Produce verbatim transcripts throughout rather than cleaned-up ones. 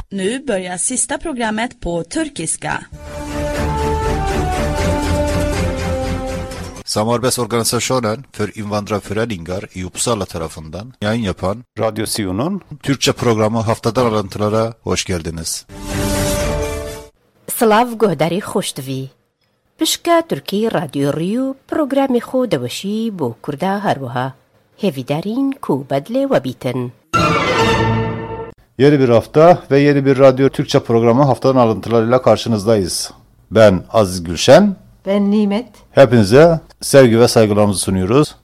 Nu börjar sista programmet på turkiska. Samarbest Organisationen för invandrarföreningar i Uppsala tarafından yayın yapan Radyo Sion'un Türkçe programı Haftadan Alıntılara hoş geldiniz. Slav guhdari khoshtavi. Pişka Türkiye Radyo Riyo programı xo davaşi bu kurda harwaha. Hevidarin ku bedle ve biten. Yeni bir hafta ve yeni bir Radyo Türkçe programı Haftadan Alıntılarıyla karşınızdayız. Ben Aziz Gülşen. Ben Nimet. Hepinize sevgi ve saygılarımızı sunuyoruz.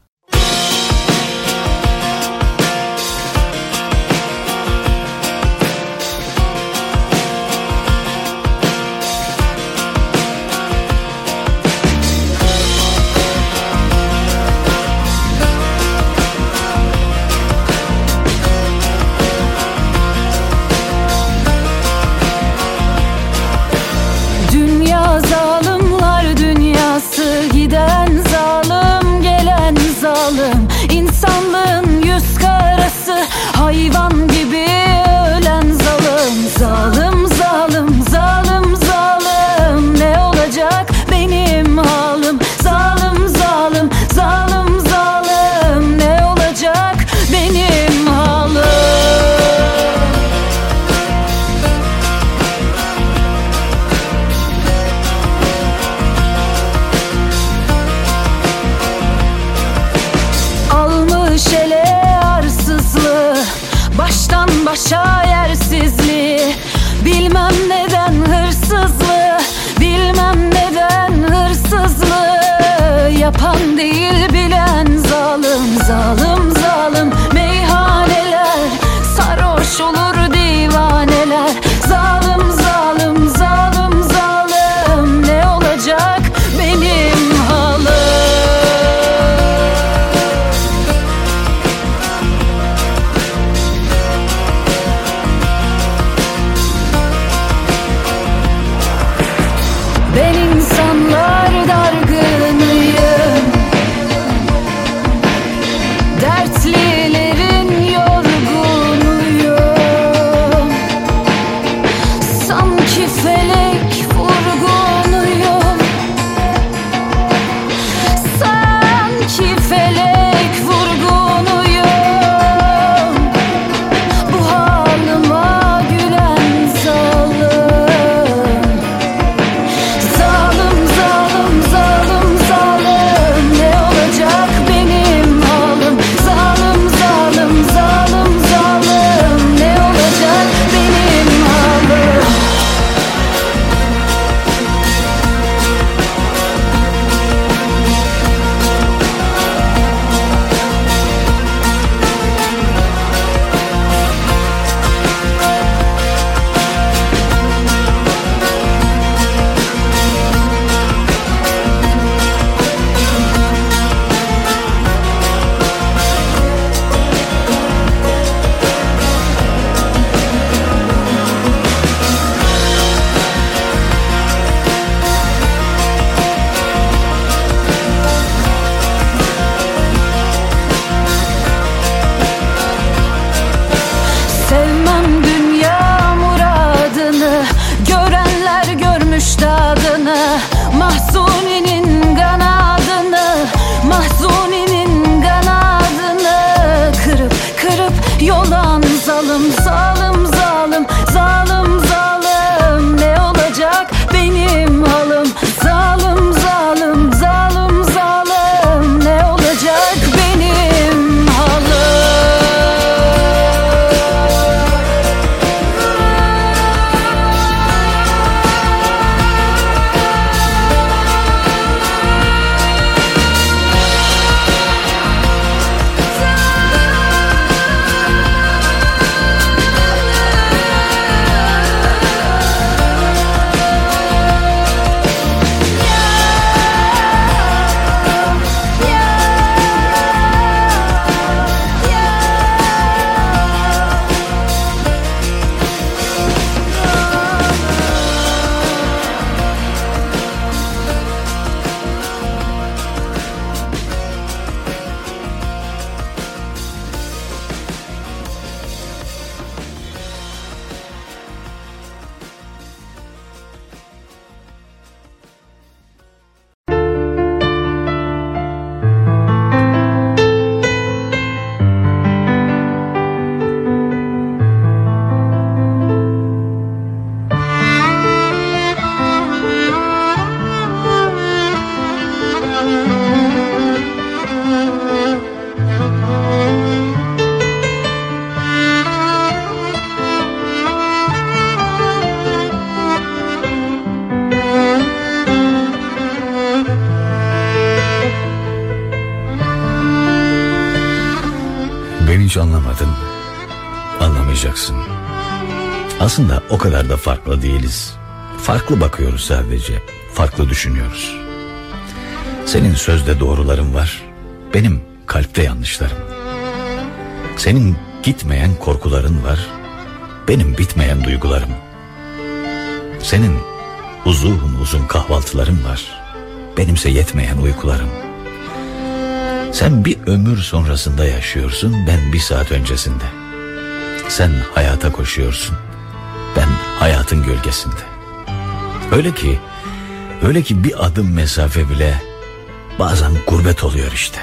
Hayvan gibi ölen zalim, zalim, zalim, zalim, zalim. Ne olacak benim halim? Zalim, zalim, zalim, zalim. Ne olacak benim halim? Almış ele baştan başa yersizliği, bilmem neden hırsızlığı, bilmem neden hırsızlığı yapan değil bilen zalim, zalim, zalim. Meyhaneler sarhoş olur divaneler, zalim, zalim, zalim, zalim. Ne olacak benim halim? Ben insanlar dargınıyım, dertlilerin yorgunuyum. Sanki felek vurgunuyum, sanki felek vurgunuyum. Bu halıma gülen zalim. Mahzuni'nin kanadını, Mahzuni'nin kanadını kırıp kırıp yolan zalim, zalim, zalim, zalim, zalim. Ne olacak benim halim? Zalim, zalim, zalim, zalim. Ne olacak benim halim? Beni hiç anlamadın. Anlamayacaksın. Aslında o kadar da farklı değiliz. Farklı bakıyoruz sadece. Farklı düşünüyoruz. Senin sözde doğruların var. Benim kalpte yanlışlarım. Senin gitmeyen korkuların var. Benim bitmeyen duygularım. Senin uzun uzun kahvaltıların var. Benimse yetmeyen uykularım. Sen bir ömür sonrasında yaşıyorsun, ben bir saat öncesinde. Sen hayata koşuyorsun, ben hayatın gölgesinde. Öyle ki, öyle ki bir adım mesafe bile bazen gurbet oluyor işte.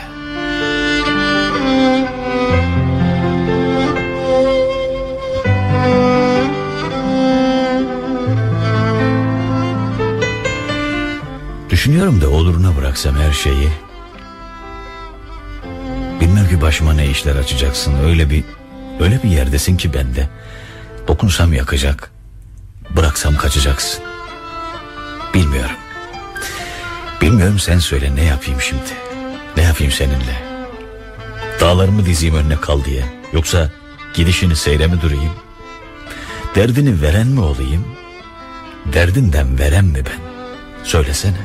Düşünüyorum da oluruna bıraksam her şeyi. Bilmem ki başıma ne işler açacaksın. Öyle bir öyle bir yerdesin ki bende. Dokunsam yakacak, bıraksam kaçacaksın. Bilmiyorum. Bilmiyorum, sen söyle, ne yapayım şimdi? Ne yapayım seninle? Dağlarımı dizeyim önüne kal diye. Yoksa gidişini seyre mi durayım? Derdini veren mi olayım? Derdinden veren mi ben? Söylesene.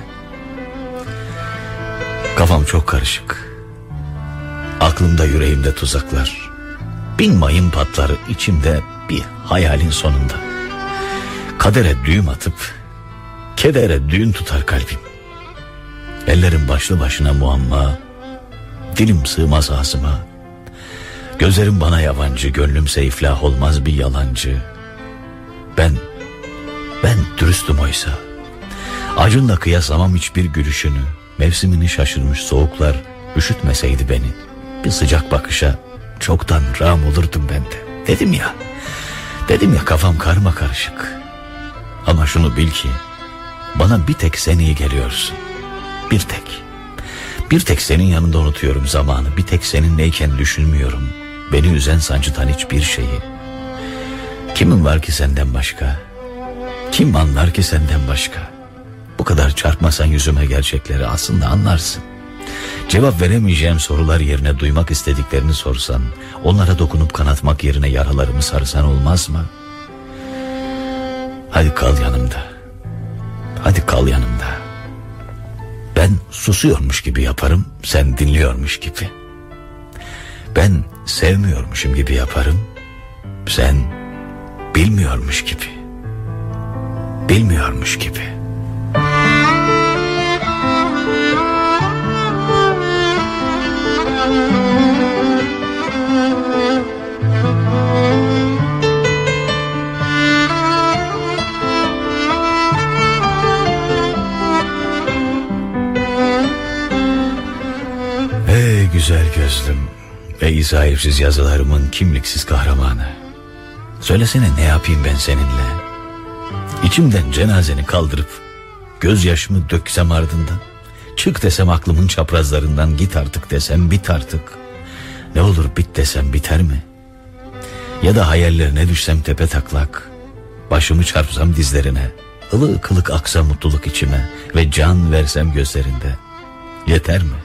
Kafam çok karışık. Aklımda yüreğimde tuzaklar. Bin mayın patlar içimde bir hayalin sonunda. Kadere düğüm atıp kedere düğün tutar kalbim. Ellerim başlı başına muamma. Dilim sığmaz ağzıma. Gözlerim bana yabancı, gönlümse iflah olmaz bir yalancı. Ben, ben dürüstüm oysa. Acınla kıyaslamam hiçbir gülüşünü. Mevsimini şaşırmış soğuklar üşütmeseydi beni, bir sıcak bakışa çoktan rağm olurdum ben de. Dedim ya, dedim ya kafam karma karışık. Ama şunu bil ki, bana bir tek sen iyi geliyorsun. Bir tek. Bir tek senin yanında unutuyorum zamanı. Bir tek seninleyken düşünmüyorum beni üzen sancıdan hiçbir şeyi. Kimin var ki senden başka? Kim anlar ki senden başka? Bu kadar çarpmasan yüzüme gerçekleri aslında anlarsın. Cevap veremeyeceğim sorular yerine duymak istediklerini sorsan, onlara dokunup kanatmak yerine yaralarımı sarsan olmaz mı? Hadi kal yanımda. Hadi kal yanımda. Ben susuyormuş gibi yaparım, sen dinliyormuş gibi. Ben sevmiyormuşum gibi yaparım, sen bilmiyormuş gibi. Bilmiyormuş gibi. Ey güzel gözlüm, ey sahipsiz yazılarımın kimliksiz kahramanı. Söylesene, ne yapayım ben seninle? İçimden cenazeni kaldırıp gözyaşımı döksem ardından, çık desem aklımın çaprazlarından, git artık desem bit artık. Ne olur bit desem biter mi? Ya da hayallerine düşsem tepe taklak, başımı çarpsam dizlerine, ılık ılık aksa mutluluk içime ve can versem gözlerinde, yeter mi?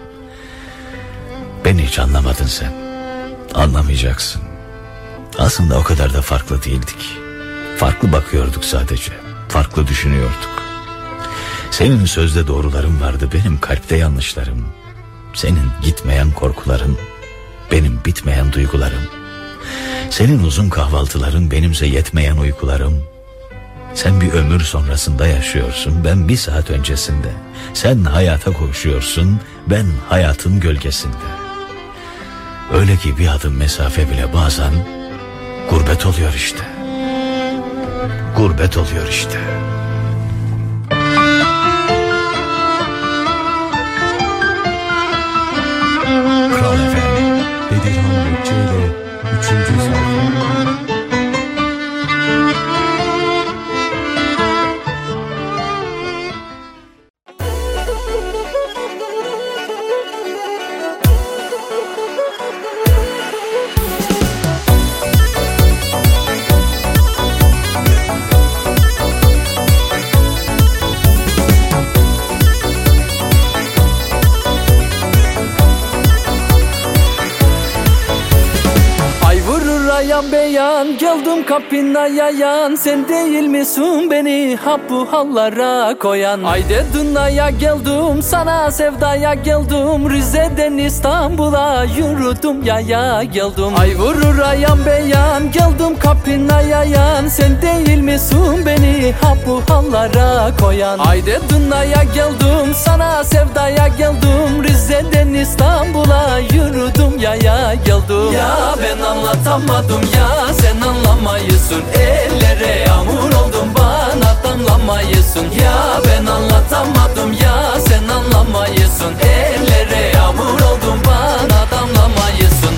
Beni hiç anlamadın sen. Anlamayacaksın. Aslında o kadar da farklı değildik. Farklı bakıyorduk sadece. Farklı düşünüyorduk. Senin sözde doğruların vardı, benim kalpte yanlışlarım. Senin gitmeyen korkuların, benim bitmeyen duygularım. Senin uzun kahvaltıların, benimse yetmeyen uykularım. Sen bir ömür sonrasında yaşıyorsun, ben bir saat öncesinde. Sen hayata koşuyorsun, ben hayatın gölgesinde. Öyle ki bir adım mesafe bile bazen gurbet oluyor işte. Gurbet oluyor işte. Kral F M, Bedirhan Gökçe ile üçüncü sayfa. ayan beyan, geldim kapına yayan. Sen değil misin beni ha bu hallara koyan? Haydi dünyaya geldim, sana sevdaya geldim. Rize'den İstanbul'a yürüdüm yaya geldim. Ay vurur ayan beyan, geldim kapına yayan. Sen değil misin beni ha bu hallara koyan? Haydi dünyaya geldim, sana sevdaya geldim. Rize'den İstanbul'a yürüdüm yaya geldim. Ya ben anlatamadım ya sen anlamayısın. Ellere yağmur oldum bana damlamayısın. Ya ben anlatamadım ya sen anlamayısın. Ellere yağmur oldum bana damlamayısın.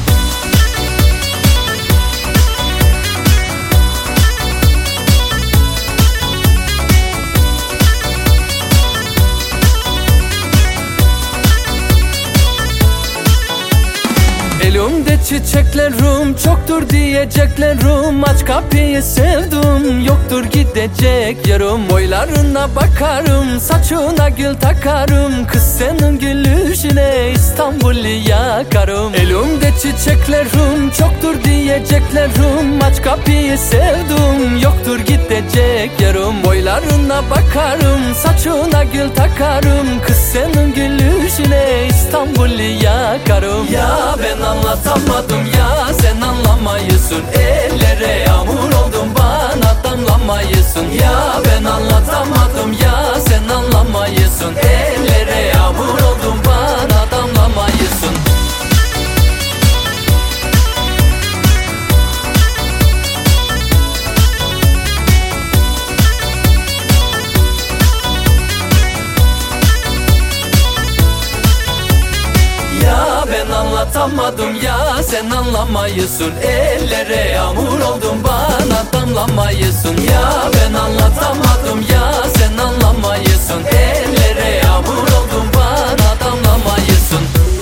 Elimde çiçeklerim çoktur diyeceklerim. Aç kapıyı sevdim yoktur gidecek yarım. Boylarına bakarım saçına gül takarım. Kız senin gülüşüne İstanbul'u yakarım. Elimde çiçeklerim çoktur diyeceklerim. Aç kapıyı sevdim yoktur gidecek yarım. Boylarına bakarım saçına gül takarım. Kız senin gülüşüne İstanbul'u yakarım. Ya ben anlatamadım ya sen anlamayısın. Ellere yağmur oldum bana damlamayısın. Ya ben anlatamadım ya sen anlamayısın. Ellere yağmur oldum bana damlamayısın. Ya ben anlatamadım ya sen anlamayısın. Ellere yağmur oldum bana damlamayısın. Ya ben anlatamadım ya sen anlamayısın. Ellere yağmur oldum bana damlamayısın.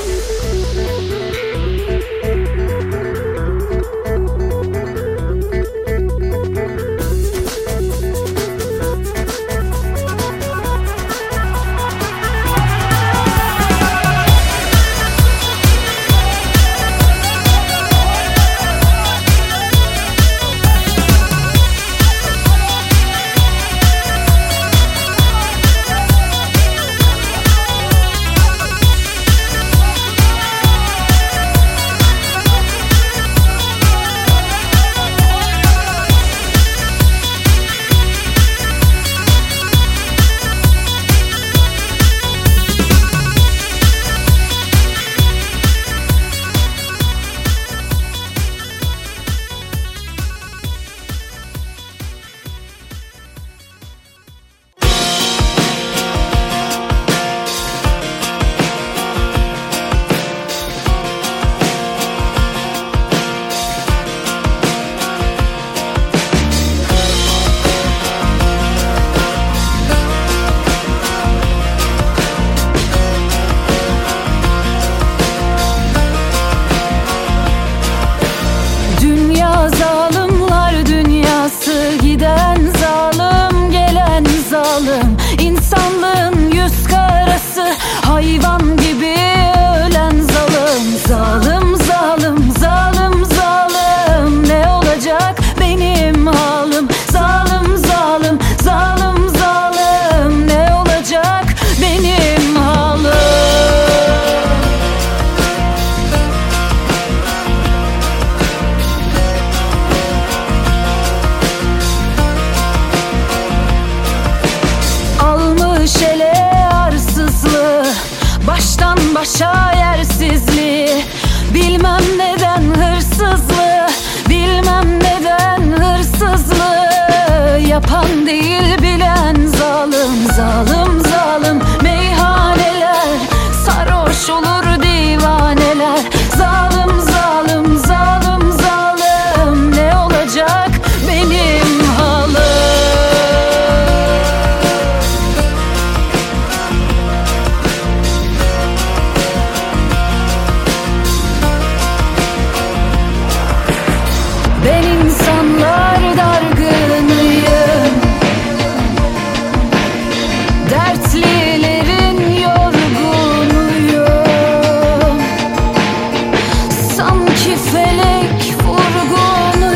başa yersizliği, bilmem neden hırsızlığı, bilmem neden hırsızlığı yapan değil bilen zalim, zalim zalim meyhaneler, sarhoş olur divaneler, zalim zalim zalim zalim ne olacak benim halim. Ben insanlar dargınıyım, dertlilerin yorgunuyum. Sanki felek vurgunuyum,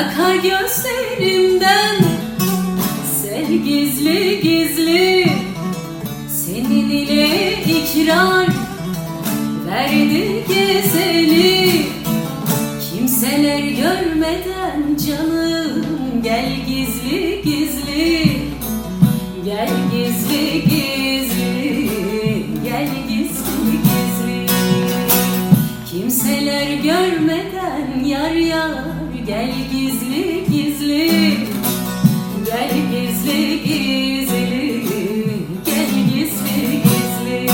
Akar gözlerimden sel gizli gizli, senin ile ikrar verdi gezeli. Kimseler görmeden canım gel gizli gizli, gel gizli gizli, gel gizli gizli. Kimseler görmeden yar yar gel gizli gizli, gel gizli gizli, gel gizli gizli.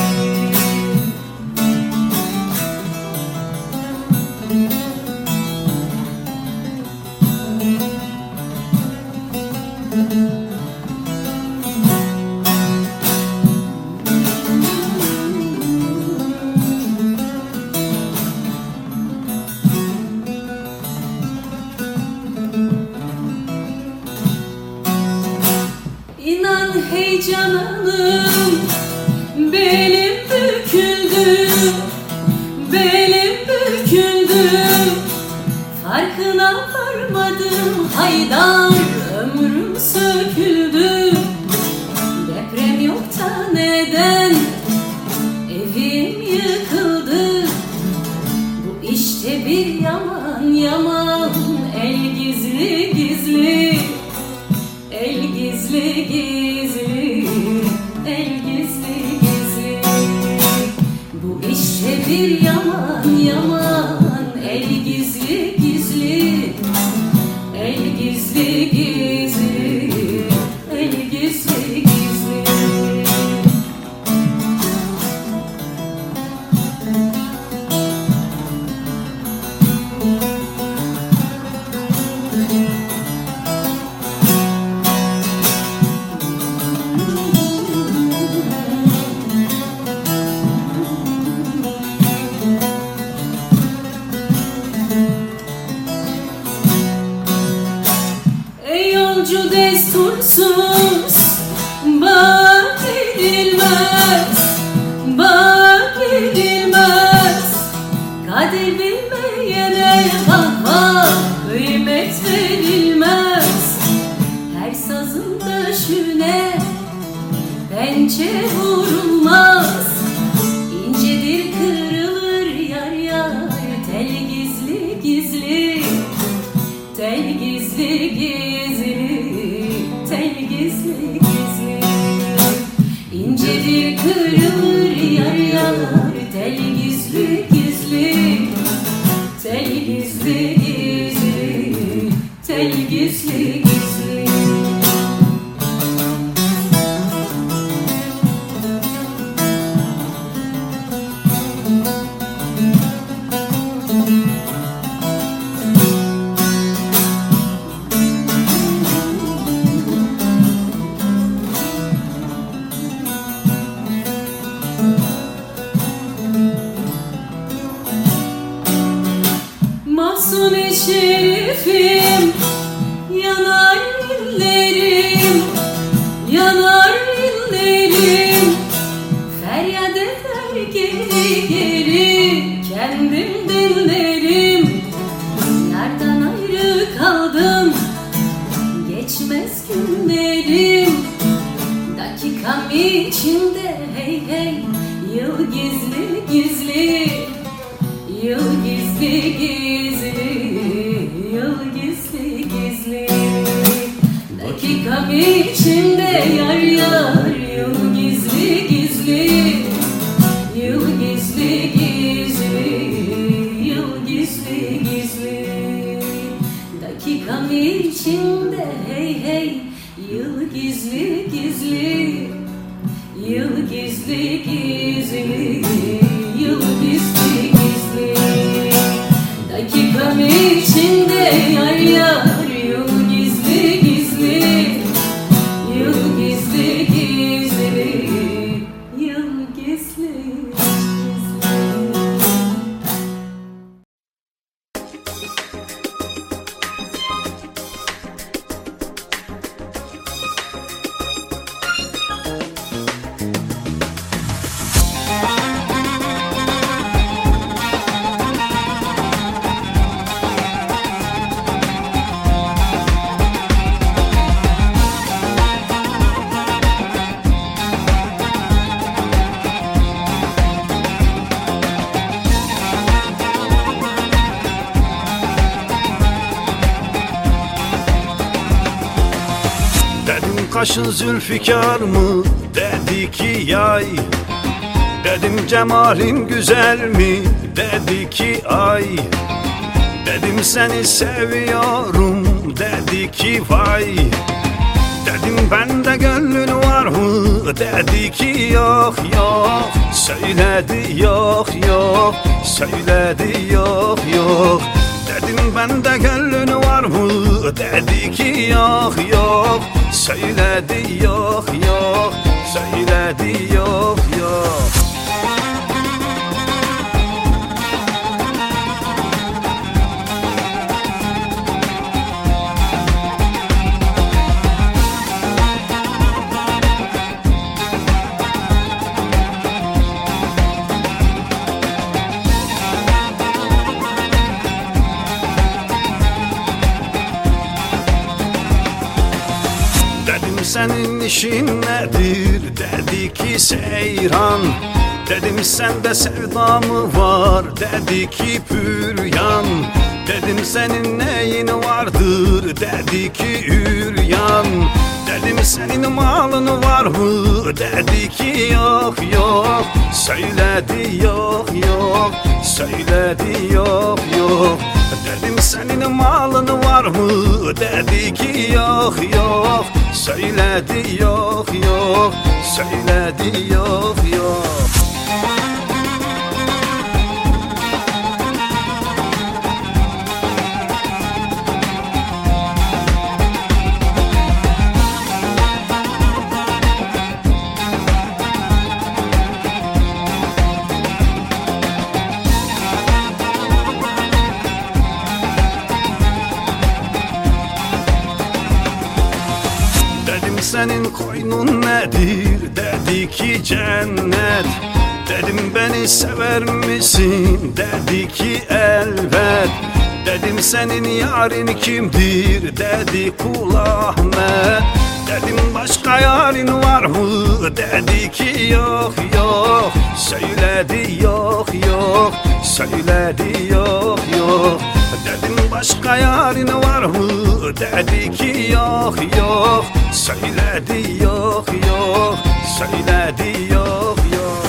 İnan hey cananım, belim büküldü, belim büküldü. Farkına varmadım haydar, ömrüm söküldü. Deprem yok da neden evim yıkıldı? Bu işte bir yaman yaman, el gizli gizli, el gizli gizli, el gizli gizli. Bu işte bir yaman yaman, el gizli gizli, el gizli gizli, el gizli gizli. Ey yolcu destursuz, bak edilmez, bak edilmez. Kadir bilmeyene bak bak, kıymet verilmez. Her sazın döşüne pençe vurulmaz. İncedir kırılır yar yar, tel gizli gizli, tel gizli gizli, tel gizli gizli. İncedir kırılır yar yar, tel gizli gizli, tel gizli gizli, tel gizli gizli. Mahzun-i şerifim, yanar ellerim, yanar ellerim. Feryat eder geri geri, kendim dinlerim. Yardan ayrı kaldım, geçmez günlerim. Dakikam içinde hey hey, yıl gizli gizli, yıl gizli gizli, yıl gizli gizli. Dakikam içinde yar yar, yıl gizli gizli, yıl gizli gizli, yıl gizli gizli. Dakikam içinde hey hey, yıl gizli gizli, yıl gizli gizli, yıl gizli gizli. Dakikam içinde yar yar, yıl gizli gizli, yıl gizli gizli, yıl gizli gizli. Kaşın zülfikar mı? Dedi ki yay. Dedim cemalin güzel mi? Dedi ki ay. Dedim seni seviyorum. Dedi ki vay. Dedim bende gönlün var mı? Dedi ki yok yok. Söyledi yok yok. Söyledi yok yok. Dedim bende gönlün var mı? Dedi ki yok yok. Söyledi yok yok. Söyledi yok yok. Senin işin nedir? Dedi ki seyran. Dedim sende sevda mı var? Dedi ki püryan. Dedim senin neyin vardır? Dedi ki üryan. Dedim senin malın var mı? Dedi ki yok yok. Söyledi yok yok. Söyledi yok yok. Dedim senin malın var mı? Dedi ki yok yok. Söyledi yok yok. Söyledi yok yok. Senin koynun nedir? Dedi ki cennet. Dedim beni sever misin? Dedi ki elbet. Dedim senin yarın kimdir? Dedi Kul Ahmet. Dedim başka yarın var mı? Dedi ki yok yok. Söyledi yok yok. Söyledi yok yok. Dedim başka yarın var mı? Dedi ki yok yok. Söyledi yok yok. Söyledi yok yok.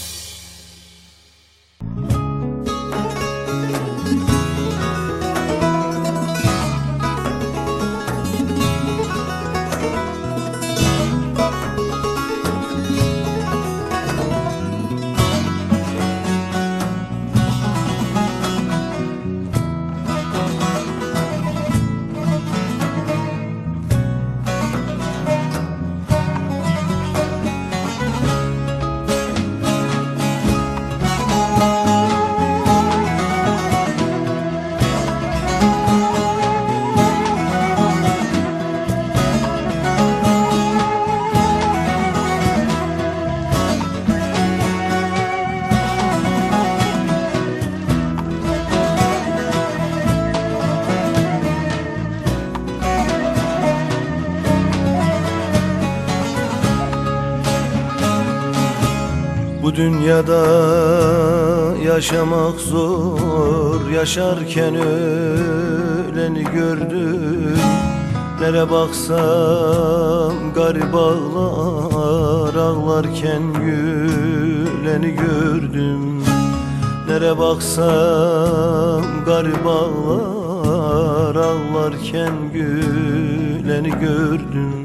Bu dünyada yaşamak zor, yaşarken öleni gördüm. Nere baksam garip ağlar, ağlarken güleni gördüm. Nere baksam garip ağlar, ağlarken güleni gördüm.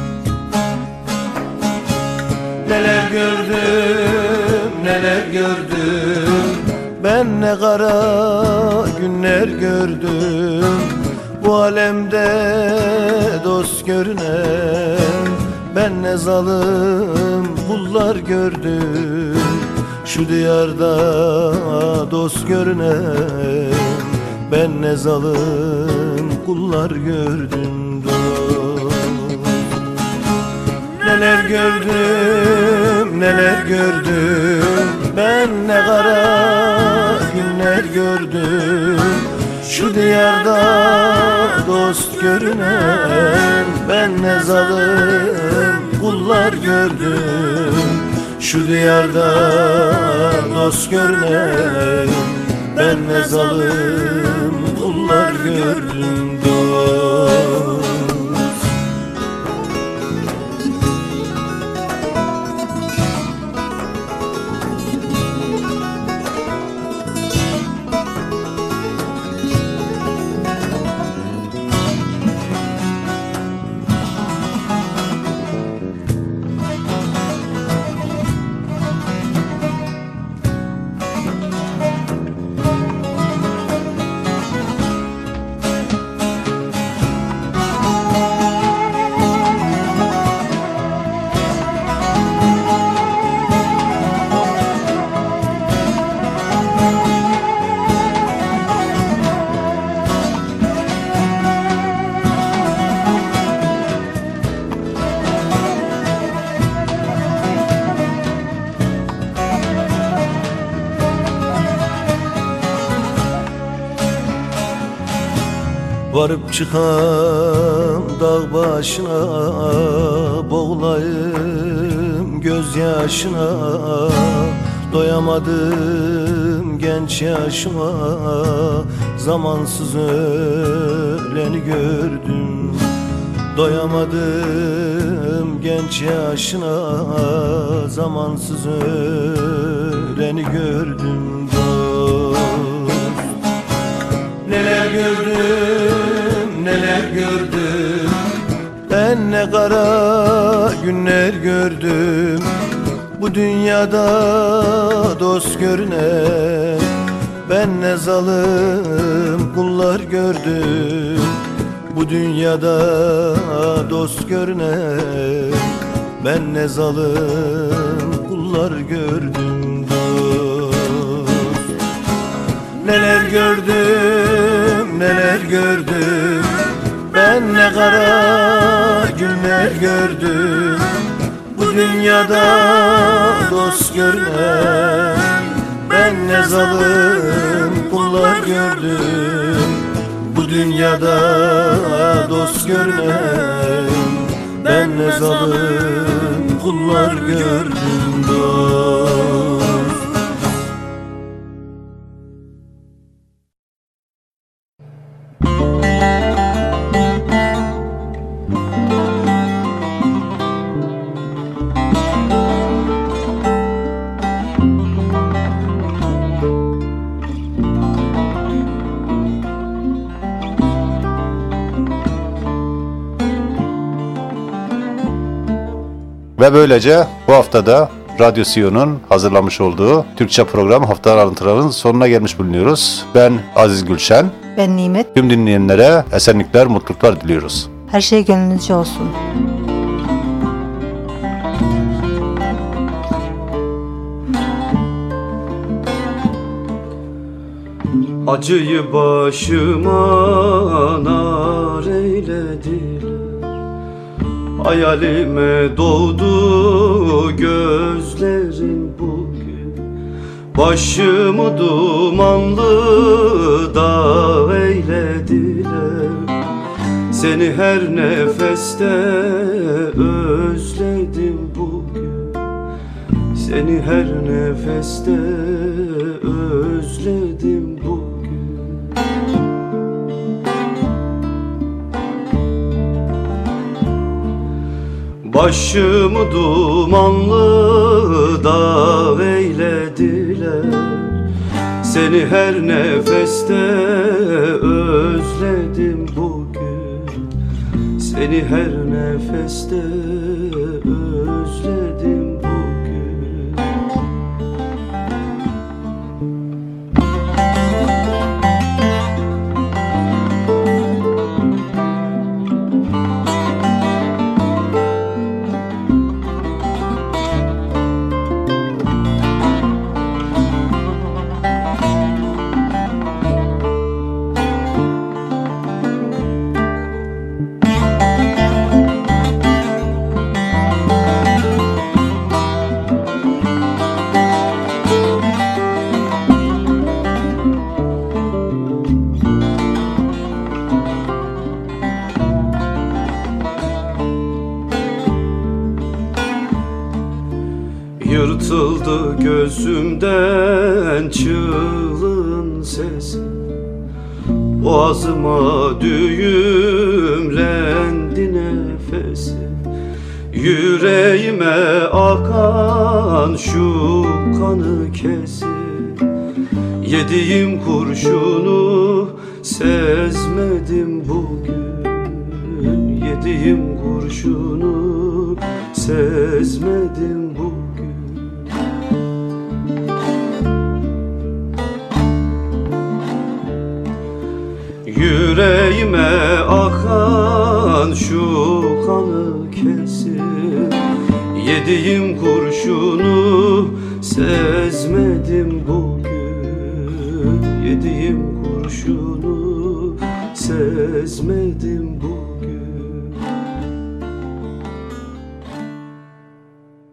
Neler gördüm, neler gördüm. Ben ne kara günler gördüm. Bu alemde dost görünen, ben ne zalim kullar gördüm. Şu diyarda dost görünen, ben ne zalim kullar gördüm dost. Neler gördüm, neler gördüm. Ben ne kara günler gördüm. Şu diyarda dost görünen, ben ne zalim kullar gördüm. Şu diyarda dost görünen, ben ne zalim kullar gördüm dost. Varıp çıkam dağ başına, boğulayım gözyaşına. Doyamadım genç yaşıma, zamansız öleni gördüm. Doyamadım genç yaşına, zamansız öleni gördüm dost. Neler gördüm, neler gördüm, ben ne kara günler gördüm. Bu dünyada dost görünen, ben ne zalim kullar gördüm. Bu dünyada dost görünen, ben ne zalim kullar gördüm dost. Neler gördüm, neler gördüm, ben ne kara günler gördüm. Bu dünyada dost görünen, ben ne zalim kullar gördüm. Bu dünyada dost görünen, ben ne zalim kullar gördüm dost. Ve böylece bu haftada Radyo Siyon'un hazırlamış olduğu Türkçe program Haftalar Alıntıları'nın sonuna gelmiş bulunuyoruz. Ben Aziz Gülşen. Ben Nimet. Tüm dinleyenlere esenlikler, mutluluklar diliyoruz. Her şey gönlünüzce olsun. Acıyı başıma nar eylediler, hayalime doğdu gözlerin bugün. Başımı dumanlı dağ eylediler, seni her nefeste özledim bugün. Seni her nefeste özledim bugün. Başımı dumanlı dağ eylediler, seni her nefeste özledim bugün. Seni her nefeste özledim bugün. Yırtıldı gözümden çığlığın sesi, boğazıma düğümlendi nefesi. Yüreğime akan şu kanı kesip, yediğim kurşunu sezmedim bugün. Yediğim kurşunu sezmedim bugün. Yüreğime akan şu kanı kesip, yediğim kurşunu sezmedim bugün. Yediğim kurşunu sezmedim bugün.